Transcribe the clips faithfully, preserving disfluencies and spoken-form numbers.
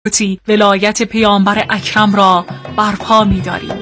ولایت پیامبر اکرم را برپا می‌داریم.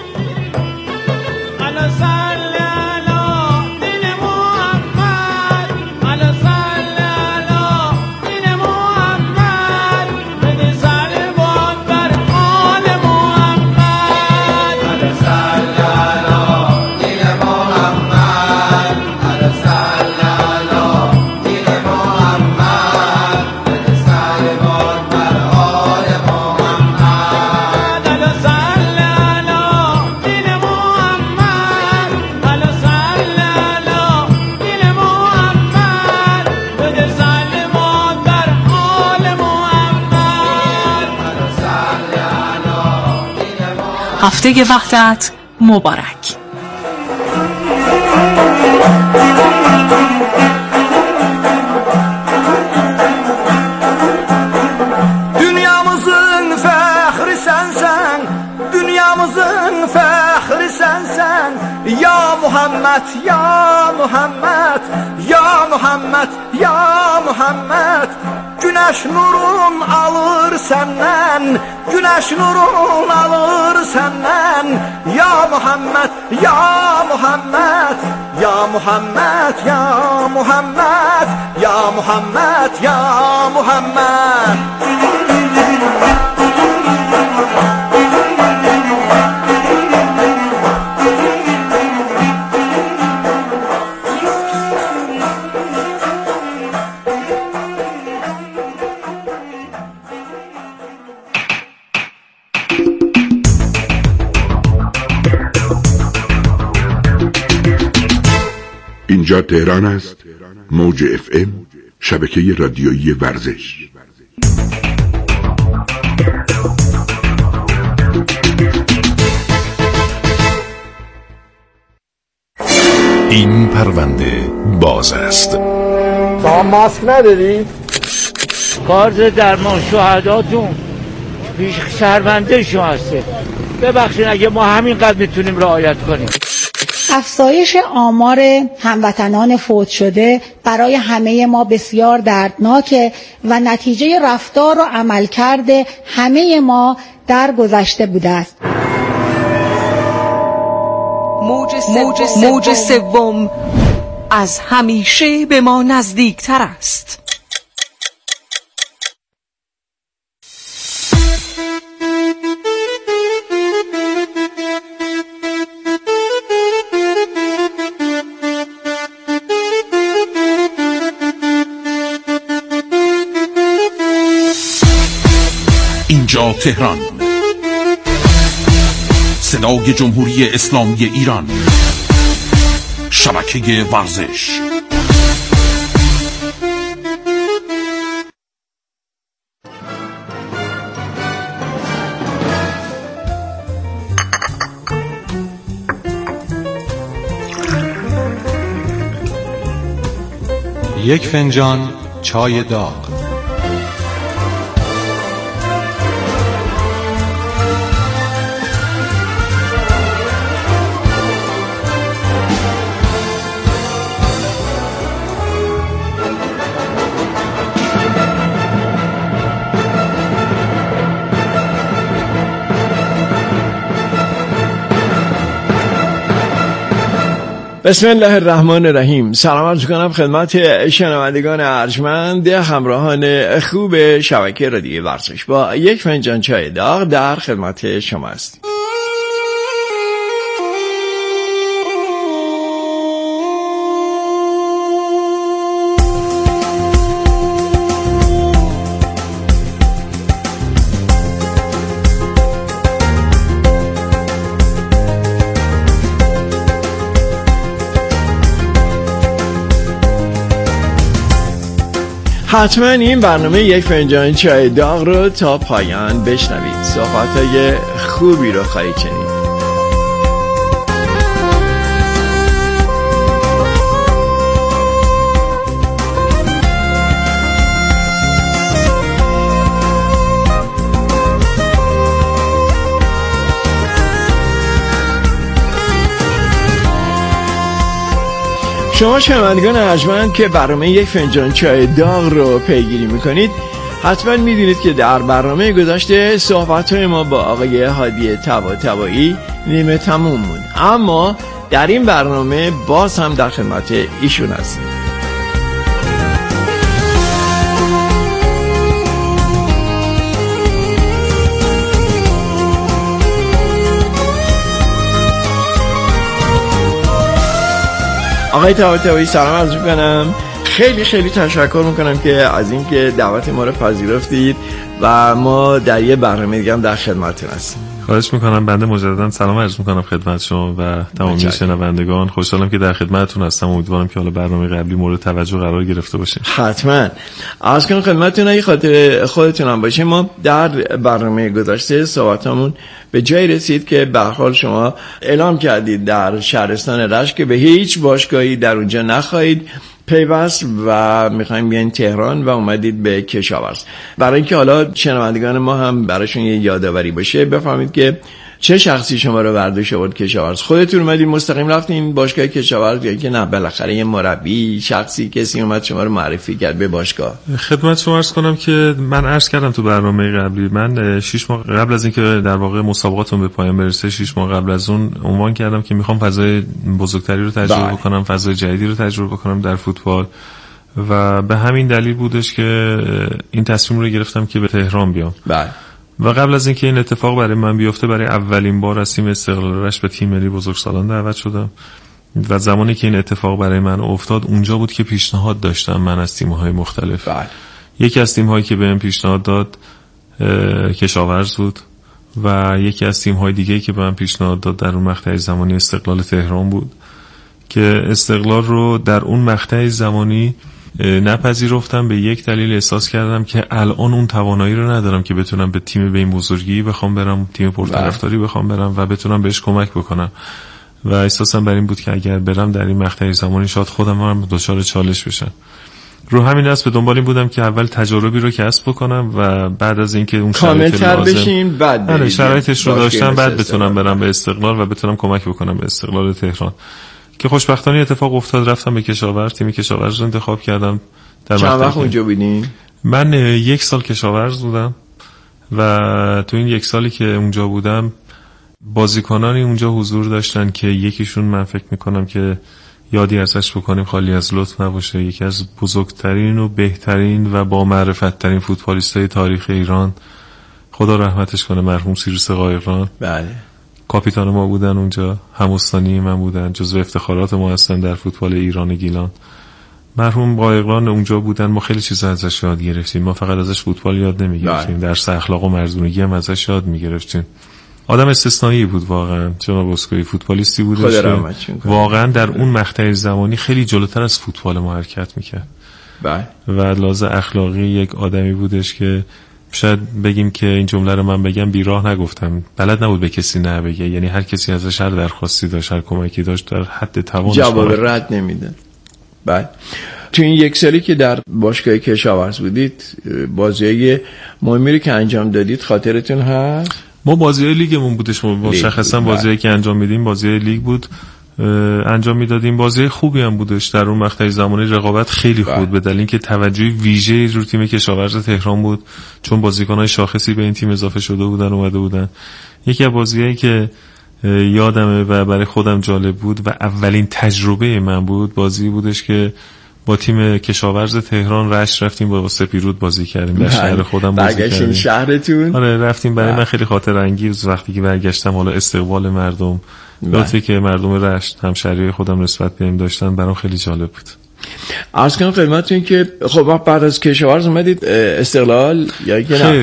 هفته وحدت مبارک. Dünyamızın fəxri sənsən, dünyamızın fəxri sənsən. Ya Muhammed, ya Muhammed, ya Muhammed, ya Muhammed. Güneş nurun alır senden, güneş nurun alır senden. Ya Muhammed, ya Muhammed, ya Muhammed, ya Muhammed, ya Muhammed, ya Muhammed. اینجا تهران است. موج اف ام، شبکه رادیویی ورزش. این پرونده باز است. شما ماسک نداری؟ کارت درمان شهداتون پیش شهرونده شما هسته. ببخشید اگه ما همینقدر میتونیم رعایت کنیم. افزایش آمار هموطنان فوت شده برای همه ما بسیار دردناکه و نتیجه رفتار و عملکرد همه ما در گذشته بوده است. موج سوم از همیشه به ما نزدیکتر است. اینجا تهران، صدای جمهوری اسلامی ایران، شبکه ورزش. یک فنجان چای داغ. بسم الله الرحمن الرحیم. سلام عرض کنم خدمت شنوندگان ارجمند، همراهان خوب شبکه رادیویی ورزش. با یک فنجان چای داغ در خدمت شما هستیم. حتما این برنامه یک فنجان چای داغ رو تا پایان بشنوید. صحبت‌های خوبی رو خواهید شنید. شما شنوندگان ارجمند که برنامه یک فنجان چای داغ رو پیگیری میکنید، حتما میدونید که در برنامه گذشته صحبت‌های ما با آقای هادی طباطبایی نیمه تموم بود، اما در این برنامه باز هم در خدمت ایشون هستیم. آقای طباطبایی سلام عرض می‌کنم. خیلی خیلی تشکر میکنم که از اینکه دعوت ما رو پذیرفتید و ما در یه برنامه دیگه هم در خدمتتون هستیم. خواهش میکنم. بنده مجددا سلام عرض میکنم خدمت شما و تمامی شنوندگان. خوشحالم که در خدمتتون هستم. امیدوارم که حالا برنامه قبلی مورد توجه قرار گرفته باشه. حتما. عرض کنم خدمتتون اگه خاطر خودتون هم باشه، ما در برنامه گذشته صحبتامون به جای رسید که به هر حال شما اعلام کردید در شهرستان رشت که به هیچ باشگاهی در اونجا نخواهید پیوست و میخوایم بیاین تهران و اومدید به کشاورز. برای اینکه حالا شنوندگان ما هم براشون یه یادآوری باشه، بفهمید که چه شخصی شما رو برداشت آورد کشاورز. خودتون اومدید مستقیم رفتین باشگاه کشاورز یا که نه بالاخره یه مربی شخصی کسی اومد شما رو معرفی کرد به باشگاه؟ خدمت شما عرض کنم که من عرض کردم تو برنامه قبلی، من شش ماه قبل از اینکه در واقع مسابقاتم به پایان برسه، شش ماه قبل از اون عنوان کردم که میخوام فضای بزرگتری رو تجربه بله. بکنم، فضای جدیدی رو تجربه بکنم در فوتبال و به همین دلیل بودش که این تصمیم رو گرفتم که به تهران بیام. بله. و قبل از اینکه این اتفاق برای من بیفته، برای اولین بار از تیم استقلال رشت به تیم ملی بزرگسالان دعوت شدم و زمانی که این اتفاق برای من افتاد اونجا بود که پیشنهاد داشتم من از تیم‌های مختلف. بله. یکی از تیم‌هایی که بهم پیشنهاد داد کشاورز بود و یکی از تیم‌های دیگه‌ای که بهم پیشنهاد داد در اون مقطع زمانی استقلال تهران بود که استقلال رو در اون مقطع زمانی نپذیرفتم. به یک دلیل احساس کردم که الان اون توانایی رو ندارم که بتونم به تیم به این بزرگی بخوام برم، تیم پرطرفداری بخوام برم و بتونم بهش کمک بکنم و احساسم بر این بود که اگر برم در این مقطع زمانی شاید خودم هم دچار چالش بشم. رو همین اساس به دنبال این بودم که اول تجربی رو کسب بکنم و بعد از اینکه اون شرایط لازم بعد شرایطش رو داشتم بعد بتونم برم به استقلال و بتونم کمک بکنم به استقلال تهران که خوشبختانه اتفاق افتاد. رفتم به کشاورز، تیم کشاورز رو انتخاب کردم. در چند وقت اونجا بودین؟ من یک سال کشاورز بودم و تو این یک سالی که اونجا بودم بازیکنانی اونجا حضور داشتن که یکیشون من فکر میکنم که یادی ازش بکنیم خالی از لطف نباشه، یکی از بزرگترین و بهترین و با معرفت ترین فوتبالیستای تاریخ ایران، خدا رحمتش کنه، مرحوم سیروس قایقران. بله. کاپیتان ما بودن اونجا، هم‌استانی من بودن، جزو افتخارات ما هستن در فوتبال ایران گیلان. مرحوم قایقران اونجا بودن، ما خیلی چیزا ازش یاد گرفتیم. ما فقط ازش فوتبال یاد نمی‌گرفتیم، درس اخلاق و مردونگی هم ازش یاد می‌گرفتیم. آدم استثنایی بود واقعا. جناب اسکوئی فوتبالیستی بود که واقعا در اون مقطع زمانی خیلی جلوتر از فوتبال ما حرکت می‌کرد. بله. و لحاظ اخلاقی یک آدمی بودش که شاید بگیم که این جمله رو من بگم بیراه نگفتم، بلد نبود به کسی نه بگه، یعنی هر کسی ازش هر درخواستی داشت، هر کمکی داشت در حد توانش جواب رد نمیدن. بله. تو این یک سالی که در باشگاه کشاورز بودید، بازیای مهمی رو که انجام دادید خاطرتون هست؟ ما بازیای لیگمون بودش، مشخصا بازیایی که انجام میدیم بازیای لیگ بود انجام میدادیم. بازی خوبی هم بودش در اون مقطع زمانی، رقابت خیلی خوب بود به دلیل اینکه توجه ویژه‌ای رو تیم کشاورز تهران بود، چون بازیکن‌های شاخصی به این تیم اضافه شده بودن اومده بودن. یکی از بازیایی که یادمه و برای خودم جالب بود و اولین تجربه من بود، بازی بودش که با تیم کشاورز تهران رشت رفتیم با سپیرود بازی کردیم در شهر خودم بازی کردیم. برگشتیم شهرتون؟ آره رفتیم. برای من خیلی خاطر انگیز وقتی که برگشتم، حالا استقبال مردم، لطفی که مردم رشت همشهری خودم نسبت بهم داشتن برام خیلی جالب بود. عرض کنم خدمتتون که خب بعد از کشاورز اومدید استقلال یا که نه؟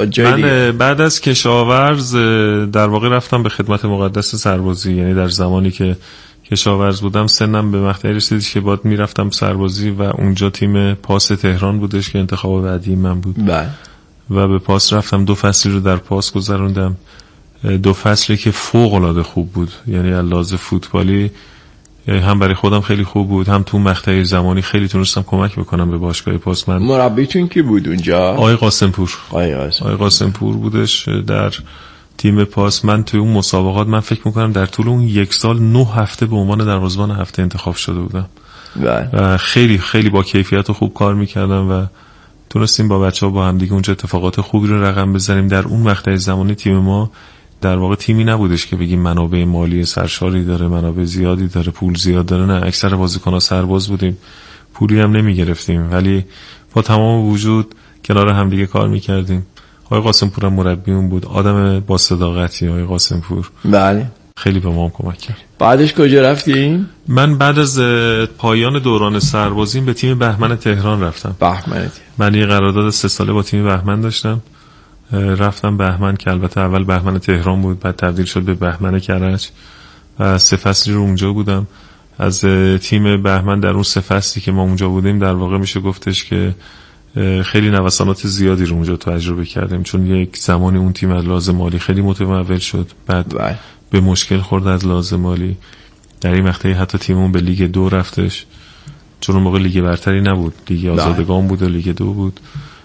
من بعد از کشاورز در واقع رفتم به خدمت مقدس سربازی، یعنی در زمانی که کشاورز بودم سنم به مقطعی رسید که باید میرفتم سربازی و اونجا تیم پاس تهران بودش که انتخاب بعدی من بود. بله. و به پاس رفتم، دو فصلی رو در پاس گذروندم، دو فصلی که فوق العاده خوب بود، یعنی علاوه فوتبالی هم برای خودم خیلی خوب بود، هم تو مقطع زمانی خیلی تونستم کمک بکنم به باشگاه پاس. من مربیتون کی بود اونجا؟ آقای قاسمپور. آقای قاسم. آقای قاسمپور بودش در تیم پاس. من توی اون مسابقات من فکر میکنم در طول اون یک سال نه هفته به عنوان دروازه‌بان هفته انتخاب شده بودم بله. و خیلی خیلی با کیفیت و خوب کار میکردم و تونستیم با بچه‌ها با هم دیگه اونجا اتفاقات خوبی رو رقم بزنیم. در اون مقطع زمانی تیم ما در واقع تیمی نبودش که بگیم منابع مالی سرشاری داره، منابع زیادی داره، پول زیاد داره. نه، اکثر بازیکن‌ها سرباز بودیم، پولی هم نمی‌گرفتیم، ولی با تمام وجود کنار هم دیگه کار می‌کردیم. آقای قاسمپور هم مربیمون بود، آدم با صداقتی. آقای قاسمپور بله خیلی به ما کمک کرد. بعدش کجا رفتین؟ من بعد از پایان دوران سربازیم به تیم بهمن تهران رفتم. بهمن من یه قرارداد سه ساله با تیم بهمن داشتم، رفتم بهمن که البته اول بهمن تهران بود، بعد تبدیل شد به بهمن کرج و سه فصلی رو اونجا بودم. از تیم بهمن در اون سه فصلی که ما اونجا بودیم در واقع میشه گفتش که خیلی نوسانات زیادی رو اونجا تجربه کردیم، چون یک زمانی اون تیم از لحاظ مالی خیلی متمول شد، بعد بای. به مشکل خورد از لحاظ مالی. در این مقطعی حتی تیممون به لیگ دو رفتش، چون اون موقع لیگ برتری نبود، لیگ آزادگان بود و لیگ دو بود.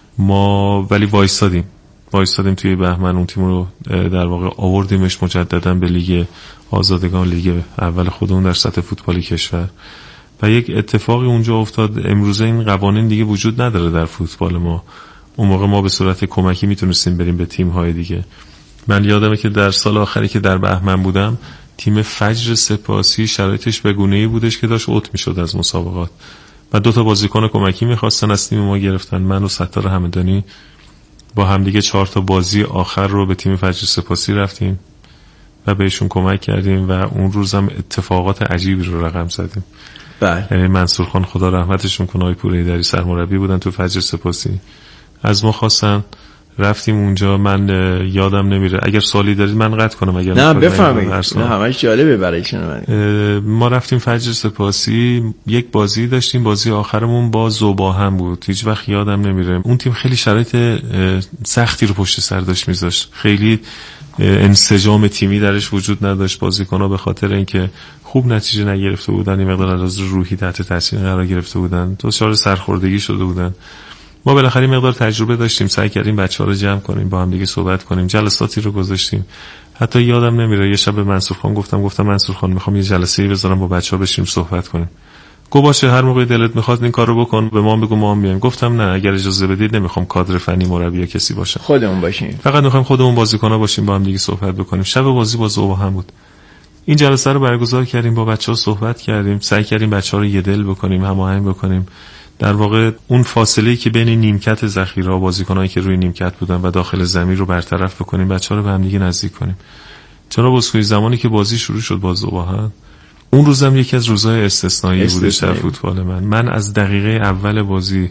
ما ولی وایستادیم وایستادیم توی بهمن، اون تیم رو در واقع آوردیمش مجددا به لیگ آزادگان، لیگ اول خودمون در سطح فوتبالی کشور. و یک اتفاقی اونجا افتاد، امروزه این قوانین دیگه وجود نداره در فوتبال ما. اون موقع ما به صورت کمکی میتونستیم بریم به تیم‌های دیگه. من یادمه که در سال آخری که در بهمن بودم، تیم فجر سپاسی شرایطش به گونه‌ای بودش که داشت اوت میشد از مسابقات و دو تا بازیکن کمکی می‌خواستن از تیم ما گرفتن. من و ستار همدانی با همدیگه چهار تا بازی آخر رو به تیم فجر سپاسی رفتیم و بهشون کمک کردیم و اون روزم اتفاقات عجیبی رو رقم زدیم. بله. یعنی منصور خان خدا رحمتشون کنه، آقای پورایدری سرمربی بودن تو فجر سپاسی، از ما خواستن رفتیم اونجا. من یادم نمیره، اگر سوالی دارید من قطع کنم اگر نه بفرمایید. نه همش جالبه برای شنوندگان. ما رفتیم فجر سپاسی، یک بازی داشتیم، بازی آخرمون با ذوباهم بود، هیچ وقت یادم نمیره. اون تیم خیلی شرایط سختی رو پشت سر داشت میذاشت، خیلی انسجام تیمی درش وجود نداشت. بازیکن‌ها به خاطر اینکه خوب نتیجه نگرفته بودن، این مقدار از روحی تحت تاثیر قرار گرفته بودن، دچار سرخوردگی شده بودن. ما بالاخره مقدار تجربه داشتیم، سعی کردیم بچه‌ها رو جمع کنیم، با هم دیگه صحبت کنیم، جلساتی رو گذاشتیم. حتی یادم نمیره یه شب به منصور خان گفتم گفتم منصور خان میخوام یه جلسه‌ای بذارم با بچه‌ها بشیم صحبت کنیم. گفت باشه، هر موقع دلت میخواد این کارو بکن، به ما بگو ما هم میایم. گفتم نه، اگر اجازه بدید نمیخوام کادر فنی مربی یا کسی باشه، خودمون باشیم، فقط میخوایم خودمون بازیکن‌ها باشیم با هم دیگه صحبت بکنیم. شب بازی با ذوباهم بود. این جلسه رو برگزار کردیم، با بچه‌ها صحبت کردیم، سعی کردیم بچه‌ها رو یه دل بکنیم، هماهنگ بکنیم. در واقع اون فاصله‌ای که بین نیمکت ذخیره و بازیکنایی که روی نیمکت بودن و داخل زمین رو برطرف بکنیم، بچه‌ها رو به هم دیگه نزدیک کنیم. چرا بازیکن زمانی که بازی شروع شد با ذوباهم، اون روزم یکی از روزهای استثنایی بودش در فوتبال من. من از دقیقه اول بازی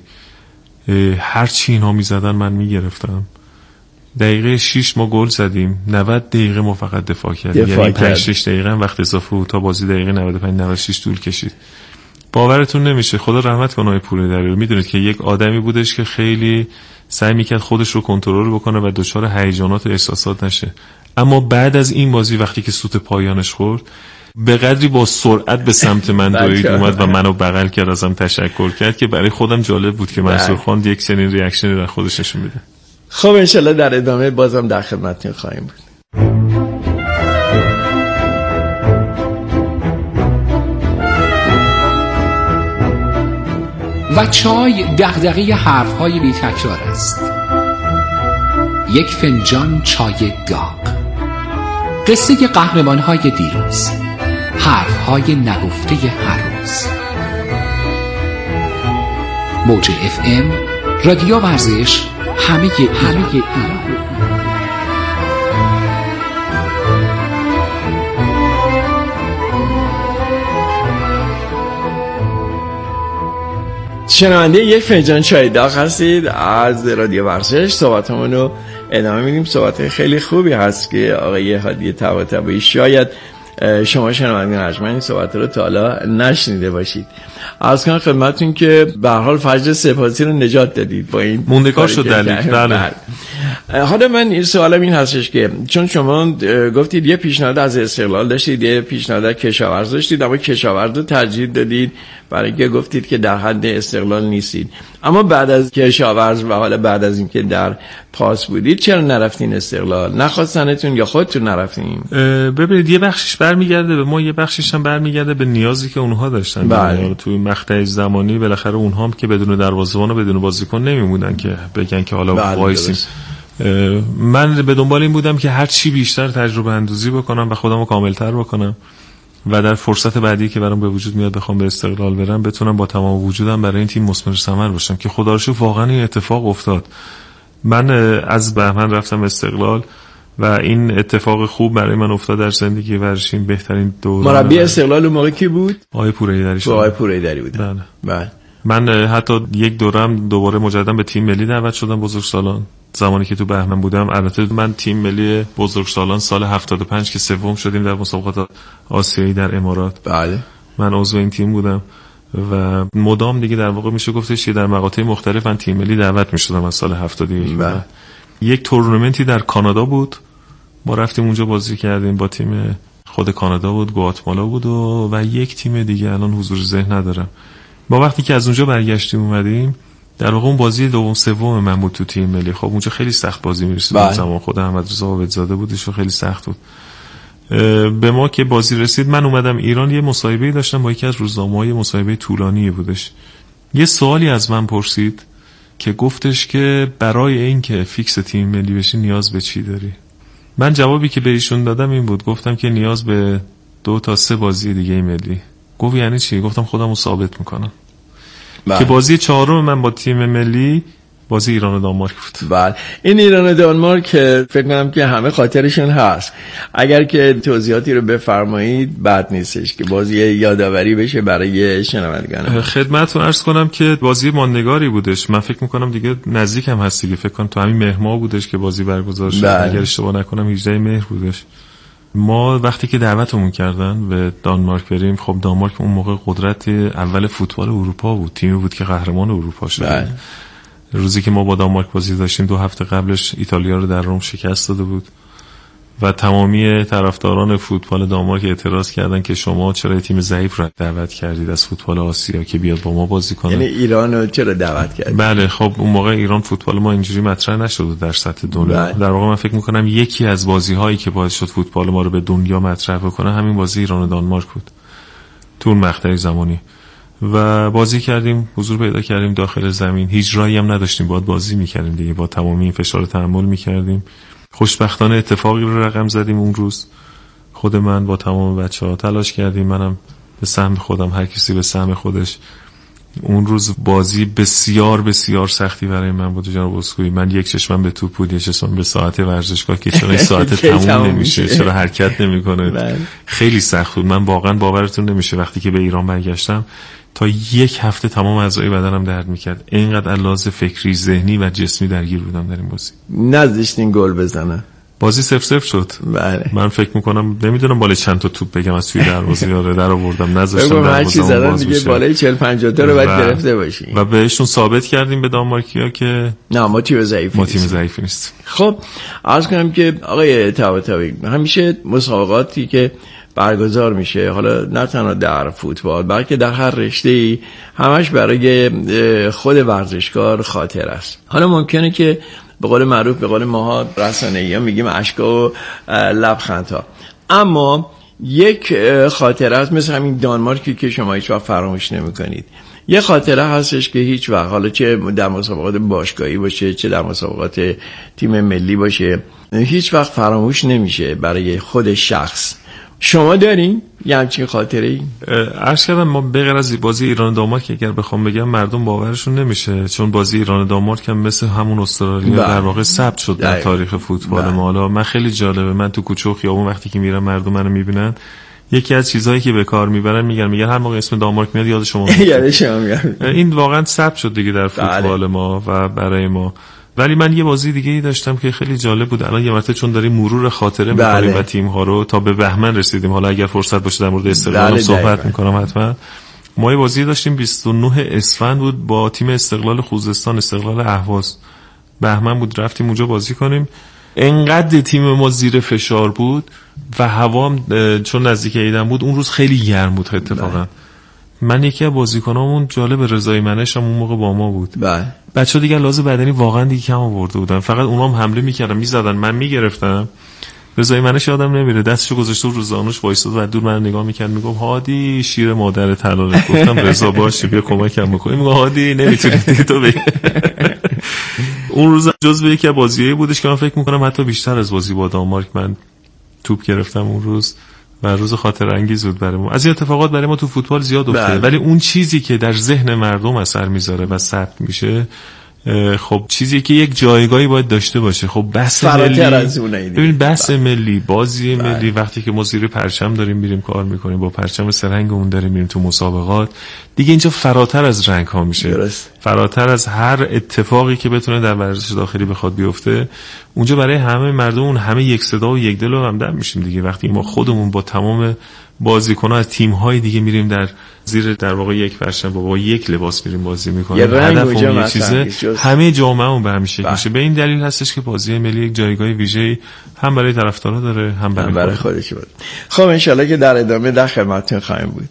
هر چی اینها می‌زدن من می‌گرفتم. دقیقه شش ما گل زدیم، نود دقیقه ما فقط دفاع کردیم، یعنی پنج شش دقیقه هم وقت اضافه بود تا بازی دقیقه نود و پنج نود و شش طول کشید. باورتون نمیشه، خدا رحمت کنه آقای پورایدری. میدونید که یک آدمی بودش که خیلی سعی میکرد خودش رو کنترل بکنه و دچار هیجانات و احساسات نشه، اما بعد از این بازی وقتی که سوت پایانش خورد، به قدری با سرعت به سمت من دوید اومد و منو بغل کرد، ازم تشکر کرد که برای خودم جالب بود که منصور خان یک چنین ریاکشنی رو خودش نشون میده. خب انشالله در ادامه بازم در خدمتتون خواهیم بود. و چای دغدغه حرف‌های بی تکرار است. یک فنجان چای داغ، قصه قهرمان‌های دیروز، حرف‌های نگفته هر روز. موج اف ام، رادیو ورزش، همه همه ایران. شنونده یک فنجان چای داغ هستید از رادیو ورزش. صحبتمون رو ادامه میدیم. صحبت خیلی خوبی هست که آقای هادی طباطبایی شاید شما شنوندگان ارجمند این صحبت رو تا حالا نشنیده باشید. عرض کنم خدمتتون که به هر حال فجر سپاسی رو نجات دادید با این موندگار شد دلیل. بله. حالا من این سوالم این هستش که چون شما گفتید یه پیشنهاد از استقلال داشتید، یه پیشنهاد کشاورز داشتید، اما کشاورز رو ترجیح دادید برای اینکه گفتید که در حد استقلال نیستید. اما بعد از کشاورز و حالا بعد از اینکه در پاس بودید چرا نرفتین استقلال؟ نخواستنتون یا خودتون نرفتین؟ ببینید یه بخشش برمیگرده به ما، یه بخشش هم برمیگرده به نیازی که اونها داشتن. بله. توی مقطع زمانی بالاخره اونها هم که بدون دروازه‌بان و بدون بازیکن نمیمونن که بگن که حالا بله وایسیم. من به دنبال این بودم که هر چی بیشتر تجربه اندوزی بکنم و خودمو کاملتر بکنم و در فرصت بعدی که برام به وجود میاد بخوام به استقلال برم بتونم با تمام وجودم برای این تیم مثمر ثمر باشم که خدا رو شکر واقعا این اتفاق افتاد. من از بهمن رفتم استقلال و این اتفاق خوب برای من افتاد در زندگی ورزشی. بهترین دوران. مربی استقلال اون موقع کی بود؟ آقای پورایدری شد. آقای پورایدری بود. بله. بله. من حتی یک دورم دوباره مجددا به تیم ملی دعوت شدم بزرگسالان زمانی که تو بهمن بودم. البته من تیم ملی بزرگسالان سال هفتاد و پنج که سوم شدیم در مسابقات آسیایی در امارات. بله. من عضو این تیم بودم و مدام دیگه در واقع میشه گفتش که در مقاطع مختلف من تیم ملی دعوت میشدم از سال هفتاد و یک. بله. یک تورنمنتی در کانادا بود، ما رفتیم اونجا بازی کردیم با تیم خود کانادا بود، گواتمالا بود و, و یک تیم دیگه الان حضور ذهن ندارم. ما وقتی که از اونجا برگشتیم اومدیم در واقع اون بازی دوم سوم من بود تو تیم ملی. خب اونجا خیلی سخت بازی می‌رسید. اون زمان خود احمدرضا عابدزاده بودش و خیلی سخت بود. به ما که بازی رسید من اومدم ایران، یه مصاحبه‌ای داشتم با یکی از روزنامه‌های، مصاحبه طولانی بودش. یه سوالی از من پرسید که گفتش که برای این که فیکس تیم ملی بشی نیاز به چی داری؟ من جوابی که به ایشون دادم این بود، گفتم که نیاز به دو تا سه بازی دیگه ملی. گفت یعنی چی؟ گفتم خودمو ثابت میکنم. بله. که بازی چهارم من با تیم ملی بازی ایران و دانمارک بود. بله. این ایران و دانمارک فکر کنم که همه خاطرشون هست. اگر که توضیحاتی رو بفرمایید بد نیستش که بازی یادآوری بشه برای شنوندگان. خدمتتون عرض کنم که بازی ماندگاری بودش. من فکر میکنم دیگه نزدیک هم هست دیگه. فکر کنم تو همین مهر ماه بودش که بازی برگزار شد. بله. اگر اشتباه نکنم هجده مهر بودش. ما وقتی که دعوتمون کردن به دانمارک بریم، خب دانمارک اون موقع قدرت اول فوتبال اروپا بود، تیمی بود که قهرمان اروپا شد. بله. روزی که ما با دانمارک بازی داشتیم دو هفته قبلش ایتالیا رو در روم شکست داده بود و تمامی طرفداران فوتبال دانمارک اعتراض کردن که شما چرا تیم ضعیف رو دعوت کردید از فوتبال آسیا که بیاد با ما بازی کنه. یعنی ایران رو چرا دعوت کردید؟ بله. خب اون موقع ایران فوتبال ما اینجوری مطرح نشده در سطح دنیا. بله. در واقع من فکر میکنم یکی از بازی هایی که باعث شد فوتبال ما رو به دنیا مطرح بکنه همین بازی ایران و دانمارک بود تو اون مقطع زمانی. و بازی کردیم، حضور پیدا کردیم داخل زمین، هیچ راهی هم نداشتیم، باید بازی میکردیم دیگه، با تمامی این فشار تحمل میکردیم. خوشبختانه اتفاقی رو رقم زدیم اون روز. خود من با تمام بچه‌ها تلاش کردیم، منم به سهم خودم، هر کسی به سهم خودش. اون روز بازی بسیار بسیار سختی برای من بود جناب اسکوئی. من یک چشمم به توپ بود، یک چشمم به ساعت ورزشگاه که چرا این ساعت تموم نمیشه، چرا حرکت نمیکنه. خیلی سخت بود. من واقعا باورتون نمیشه وقتی که به ایران برگشتم تا یک هفته تمام اعضای بدنم درد میکرد. اینقدر علاوه فکری، ذهنی و جسمی درگیر بودم در این بازی. نذاشتین گل بزنه. بازی صفر صفر شد. بله. من فکر میکنم نمیدونم بالای چند تا توپ بگم از توی دروازه یاره در آوردم، نذاشتم دروازه باز دیگه بشه. بالای چهل پنجاه تا رو باید گرفته باشی. و بهشون ثابت کردیم به دانمارکیا که نه ما تیم ضعیفی ما تیم ضعیفی نیست. خب عرض کنم که آقای طباطبایی همیشه مسابقاتی که برگزار میشه، حالا نه تنها در فوتبال بلکه در هر رشته‌ای، همش برای خود ورزشکار خاطر است. حالا ممکنه که به قول معروف، به قول ماها رسانه‌ای‌ها میگیم اشکا و لبخندها، اما یک خاطره هست مثل همین دانمارکی که شما هیچ وقت فراموش نمی‌کنید. یه خاطره هستش که هیچ وقت، حالا چه در مسابقات باشگاهی باشه چه در مسابقات تیم ملی باشه، هیچ وقت فراموش نمیشه برای خود شخص. شما دارین یه همچین خاطره ای؟ عرض کردم ما بغیر از بازی ایران و دانمارک اگر بخوام بگم مردم باورشون نمیشه، چون بازی ایران و دانمارک هم مثل همون استرالیا در واقع ثبت شد در تاریخ فوتبال ما. حالا من خیلی جالبه، من تو کوچه و خیابون وقتی که میرم مردم منو میبینن، یکی از چیزهایی که به کار میبرن میگن میگن هر موقع اسم دانمارک میاد یاد شما یاد شما میاد. این واقعا ثبت شد دیگه در فوتبال ما و برای ما. ولی من یه بازی دیگه ای داشتم که خیلی جالب بود. الان یه مرتبه چون داریم مرور خاطره می‌کنیم و تیم ها رو تا به بهمن رسیدیم، حالا اگر فرصت باشه در مورد استقلال صحبت می‌کنم حتما. ما یه بازی داشتیم بیست و نه اسفند بود با تیم استقلال خوزستان، استقلال اهواز. بهمن بود، رفتیم اونجا بازی کنیم. انقدر تیم ما زیر فشار بود و هوا چون نزدیک عیدم بود اون روز خیلی گرم بود اتفاقا. من یکی از بازیکنامون جالب رضای منش هم اون موقع با ما بود. بله. بچه‌ها دیگه لازم بدنی واقعا دیگه کم آورده بودن، فقط اونام حمله میکردن میزدن من میگرفتم. رضای منش یادم نمیره دستشو گذاشته رو زانوش وایساد و دور من نگاه میکرد میگفت هادی شیر مادر طلاله. گفتم رضا باشه بیا کمکم بکنی. میگه هادی نمیتونی دیگه تو بگی. اون روز جزو یکی از بازیایی بودش که من فکر میکنم حتی بیشتر از بازی با دانمارک من توپ گرفتم اون روز و روز خاطر انگیز بود برای ما. از این اتفاقات برای ما تو فوتبال زیاد افتاده، ولی اون چیزی که در ذهن مردم اثر میذاره و ثبت میشه خب چیزی که یک جایگاهی باید داشته باشه. خب بحث ملی، ببین بحث ملی، بازی ملی، وقتی که ما زیر پرچم داریم میریم کار میکنیم، با پرچم سرهنگمون داریم میریم تو مسابقات، دیگه اینجا فراتر از رنگ ها میشه، درست. فراتر از هر اتفاقی که بتونه در ورزش داخلی بخواد بیفته، اونجا برای همه مردم اون همه یک صدا و یک دل و همدم میشیم دیگه. وقتی ما خودمون با تمام بازیکن‌ها از تیم‌های دیگه میریم در زیر در واقع یک پرچم با یک لباس میریم بازی میکنیم، هدف اون یه چیزه، همه جامعه‌مون به هم میشه میشه. به این دلیل هستش که بازی ملی یک جایگاه ویژه‌ای هم برای طرفدارا داره هم برای, برای خودش بود. خب ان شاءالله که در ادامه در خدمتتون خواهیم بود.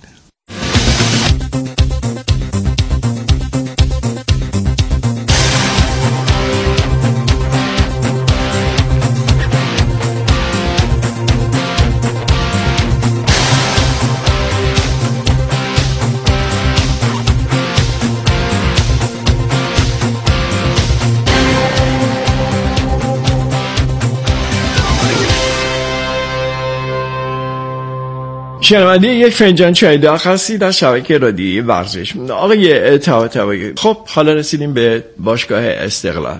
شنونده یک فنجان چای داغ هستید از شبکه رادیویی ورزش. آقای طباطبایی، خب حالا رسیدیم به باشگاه استقلال.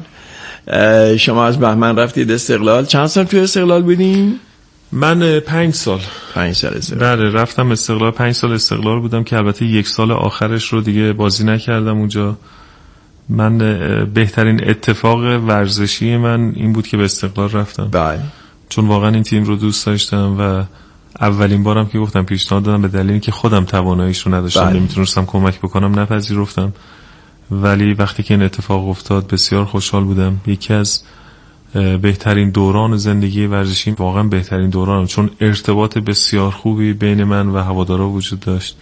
شما از بهمن رفتید استقلال، چند سال توی استقلال بودین؟ من پنج سال پنج سال استقلال. بله رفتم استقلال، پنج سال استقلال بودم که البته یک سال آخرش رو دیگه بازی نکردم اونجا. من بهترین اتفاق ورزشی من این بود که به استقلال رفتم. بله. چون واقعا این تیم رو دوست داشتم و اولین بارم که گفتم پیشنهاد دادم به دلیلی که خودم تواناییش رو نداشتم، نمیتونستم کمک بکنم، نپذیرفتم. ولی وقتی که این اتفاق افتاد بسیار خوشحال بودم. یکی از بهترین دوران زندگی ورزشی، واقعا بهترین دوران، چون ارتباط بسیار خوبی بین من و هوادارا وجود داشت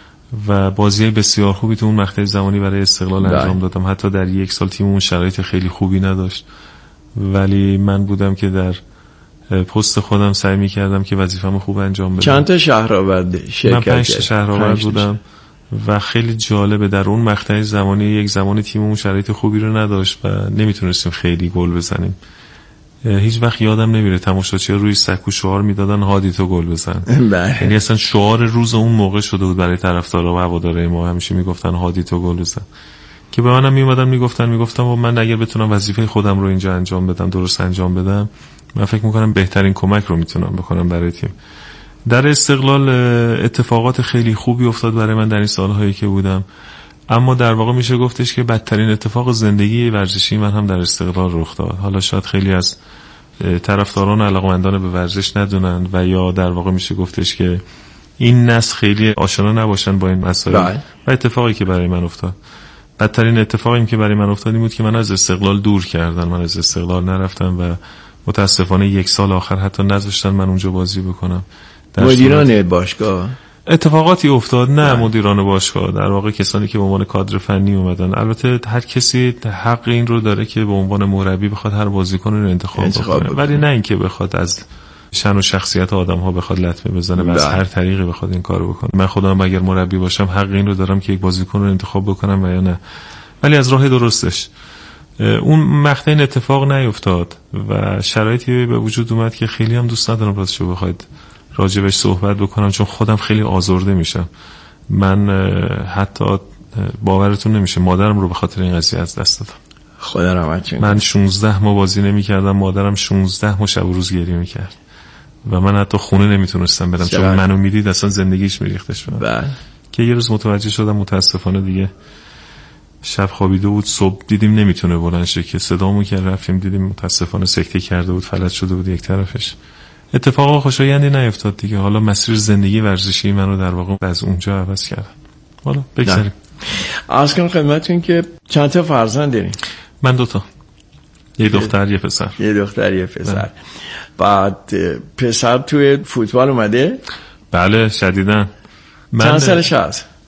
و بازی بسیار خوبی تو اون مقطع زمانی برای استقلال انجام دادم. حتی در یک سال تیممون شرایط خیلی خوبی نداشت، ولی من بودم که در پست خودم سعی می‌کردم که وظیفه‌مو خوب انجام بدم. چند تا شهرآورد شرکت من پنج تا شهرآورد بودم و خیلی جالبه در اون مقطع زمانی یک زمانی تیممون شرایط خوبی رو نداشت و نمیتونستیم خیلی گل بزنیم. هیچ وقت یادم نمیره تماشاچی‌ها روی سکو شعار میدادن هادی تو گل بزن. یعنی اصلا شعار روز اون موقع شده بود برای طرفدارا و هوادارهای ما، همیشه میگفتن هادی تو گل بزن. که به منم میومدن میگفتن میگفتم و من اگر بتونم وظیفه خودم رو اینجا انجام بدم، درست انجام بدم، من فکر میکنم بهترین کمک رو میتونم بکنم برای تیم. در استقلال اتفاقات خیلی خوبی افتاد برای من در این سالهایی که بودم، اما در واقع میشه گفتش که بدترین اتفاق زندگی ورزشی من هم در استقلال رخ داد. حالا شاید خیلی از طرفداران علاقمندان به ورزش ندونن و یا در واقع میشه گفتش که این نسل خیلی آشنا نباشن با این مسائل و اتفاقی که برای من افتاد. بدترین اتفاقی که برای من افتاد این بود که من از استقلال دور کردن، من از استقلال نرفتم و متاسفانه یک سال آخر حتی نذاشتن من اونجا بازی بکنم. مدیران باشگاه اتفاقاتی افتاد، نه مدیران باشگاه، در واقع کسانی که به عنوان کادر فنی اومدن. البته هر کسی حق این رو داره که به عنوان مربی بخواد هر بازیکنی رو انتخاب, انتخاب بکنه، ولی نه اینکه بخواد از شأن و شخصیت آدم ها بخواد لطمه بزنه و از هر طریقی بخواد این کارو بکنه. من خودم اگر مربی باشم حق این رو دارم که یک بازیکن رو انتخاب بکنم و یا نه، ولی از راه درستش. اون مقطع این اتفاق نیفتاد و شرایطی به وجود اومد که خیلی هم دوست ندارم راستشو بخواید راجبش صحبت بکنم، چون خودم خیلی آزرده میشم. من حتی باورتون نمیشه مادرم رو به خاطر این قضیه از دست دادم. خدا رحمتش کنه. من شانزده ماه بازی نمی‌کردم، مادرم شانزده ماه شب و روز گریه می‌کرد و من حتی خونه نمیتونستم برم چون منو میدید اصلا زندگیش میریختش. بله. که یه روز متوجه شدم متاسفانه دیگه شب خوابیده بود، صبح دیدیم نمیتونه بلند شه که صدامو کرد، رفتیم دیدیم متاسفانه سکته کرده بود، فلج شده بود یک طرفش. اتفاقا خوشایندی نیفتاد دیگه. حالا مسیر زندگی ورزشی منو در واقع از اونجا عوض کرد. حالا بگذاریم. عرض کنم خدمتتون که چند تا فرزند دارین؟ من دو تا. یه دختر یه پسر. یه دختر یه پسر. بعد پسر توی فوتبال اومده؟ بله شدیداً. چند سالش هست؟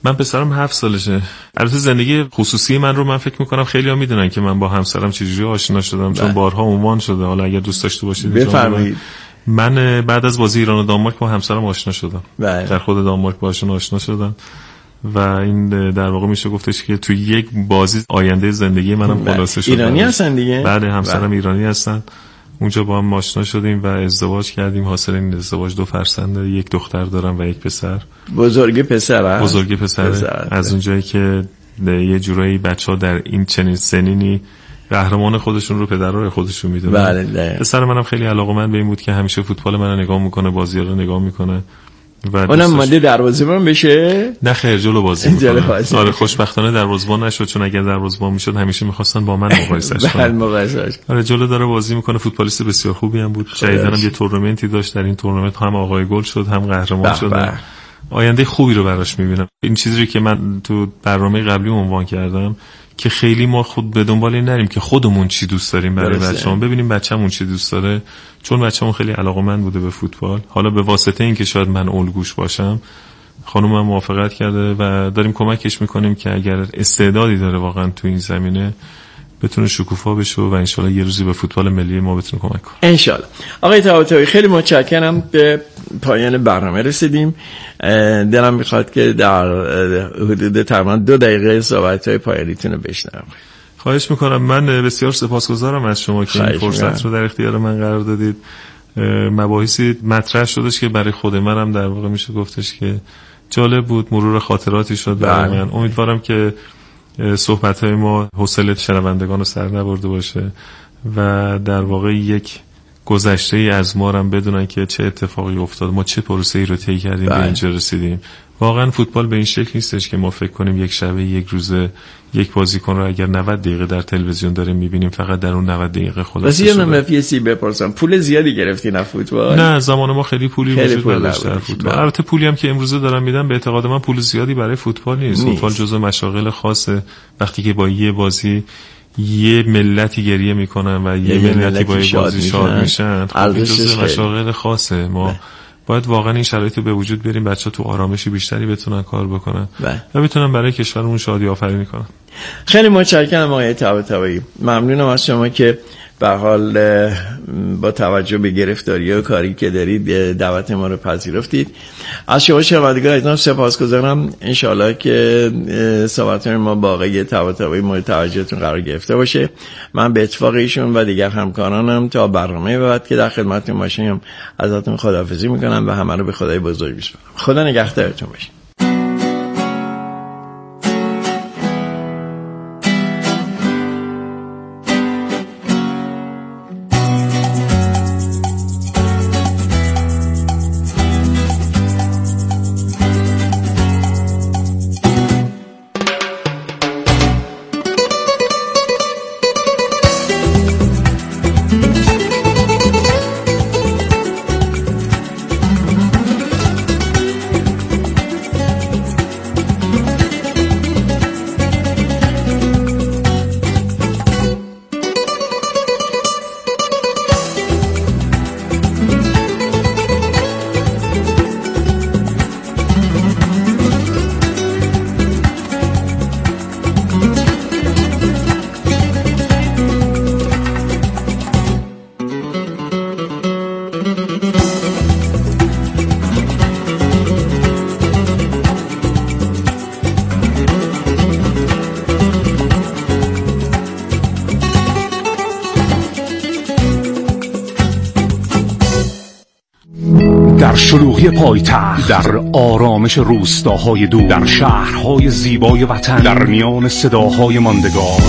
من پسرم هفت سالشه. البته زندگی خصوصی من رو من فکر میکنم خیلی ها میدونن که من با همسرم چجوری آشنا شدم، چون بارها عنوان شده. حالا اگر دوست داشته باشید بفرمایید. من بعد از بازی ایران و دانمارک با همسرم آشنا شدم. بله. در خود دانمارک باشون آشنا شدم و این در واقع میشه گفتش که توی یک بازی آینده زندگی منم خلاصه شد. ایرانی هستن دیگه؟ بله، همسرم ایرانی هستن. اونجا با هم آشنا شدیم و ازدواج کردیم. حاصل این ازدواج دو فرزند، یک دختر دارم و یک پسر. بزرگ پسر هست؟ بزرگ پسر, پسر. از اونجایی که یه جورایی بچه‌ها در این چنین سنینی قهرمان خودشون رو پدرای خودشون میدونن. بله. پسر منم خیلی علاقه‌مند به این بود که همیشه فوتبال منو نگاه میکنه، بازی‌ها رو نگاه میکنه. اونم ماده دروازه‌بان بشه؟ نه خیر، جلو بازی میکنه. آره خوشبختانه دروازه‌بان نشد، چون اگر دروازه‌بان میشد همیشه میخواستن با من مقایسهش کنن. بله مقایسهش. آره جلو داره بازی میکنه، فوتبالیست بسیار خوبی هم بود. جدیداً هم یه تورنمنتی داشت، در این تورنمنت هم آقای گل شد، هم قهرمان شد. آینده خوبی رو براش میبینم. این چیزی که من تو برنامه قبلی عنوان کردم که خیلی ما خود به دنبال این نریم که خودمون چی دوست داریم برای بچه‌مون، ببینیم بچه‌مون چی دوست داره. چون بچه‌مون خیلی علاقه‌مند بوده به فوتبال، حالا به واسطه این که شاید من الگوش باشم، خانومم موافقت کرده و داریم کمکش میکنیم که اگر استعدادی داره واقعا تو این زمینه بتونه شکوفا بشه و انشالله یه روزی به فوتبال ملی ما بتونه کمک کنه. انشالله. آقای طباطبایی خیلی متشکرم. به پایان برنامه رسیدیم. دلم میخواد که در حدود تقریبا دو دقیقه صحبت‌های پایانیتون رو بشنوم. خواهش میکنم. من بسیار سپاسگزارم از شما که این فرصت رو در اختیار من قرار دادید. مباحثی مطرح شدش که برای خود منم در واقع میشه گفتش که جالب بود، مرور خاطراتی شد برای من. امیدوارم که صحبت‌های ما حوصله شنوندگان رو سر نبرده باشه و در واقع یک گذشته ای از ما هم بدونن که چه اتفاقی افتاد، ما چه پروسه‌ای رو طی کردیم به اینجا رسیدیم. واقعا فوتبال به این شکل نیستش که ما فکر کنیم یک شبه یک روزه یک بازیکن رو اگر نود دقیقه در تلویزیون داریم می‌بینیم فقط در اون نود دقیقه خلاصه شده. واسه مفیسی بپرسم، پول زیادی گرفتی نه فوتبال؟ نه، زمان ما خیلی پولی وجود نداشت در فوتبال. البته پولی هم که امروزه دارن میدن به اعتقاد من پول زیادی برای فوتبال نیست. فوتبال جزء مشاغل خاصه. وقتی که با یه بازی یه ملتی گریه میکنن و یه, یه ملتی با یه بازی شاد میشن، خب جزء مشاغل خاصه. ما باید واقعا این شرایط رو به وجود بیاریم، بچه‌ها تو آرامشی بیشتری بتونن کار بکنن و بتونن برای کشورمون شادی آفرینی کنن. خیلی متشکرم آقای طباطبایی. ممنونم از شما که به حال با توجه به گرفتاری و کاری که دارید دعوت ما رو پذیرفتید. از شما شنوندگان عزیزم سپاسگزارم. ان شاءالله که صحبت‌های ما با آقای طباطبایی مورد توجهتون قرار گرفته باشه. من به اتفاق ایشون و دیگر همکارانم تا برنامه بعد که در خدمتتون باشیم ازتون خداحافظی میکنم و همه رو به خدای بزرگ میسپارم. خدا نگهدارتون باشه. در شلوغی پایتخت، در آرامش روستاهای دور، در شهرهای زیبای وطن، در میان صداهای ماندگار،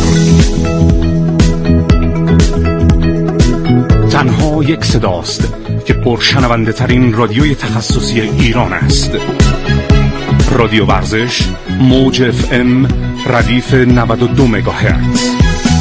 تنها یک صداست که پرشنونده ترین رادیوی تخصصی ایران است. رادیو ورزش، موج اف ام، ردیف نود و دو مگاهرتز.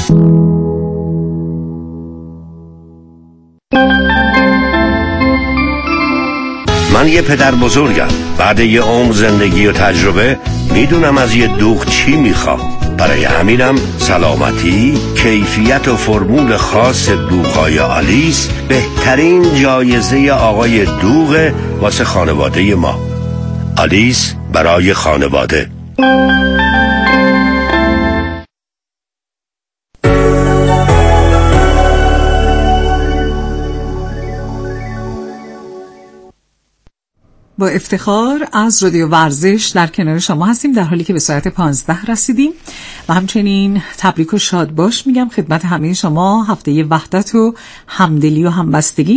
من یه پدر بزرگم. بعد یه عمر زندگی و تجربه میدونم از یه دوغ چی میخوام. برای همینم سلامتی، کیفیت و فرمول خاص دوغ‌های آلیس بهترین جایزه آقای دوغ واسه خانواده ما. آلیس برای خانواده. با افتخار از رادیو ورزش در کنار شما هستیم، در حالی که به ساعت پانزده رسیدیم و همچنین تبریک و شاد باش میگم خدمت همه شما. هفته وحدت و همدلی و همبستگی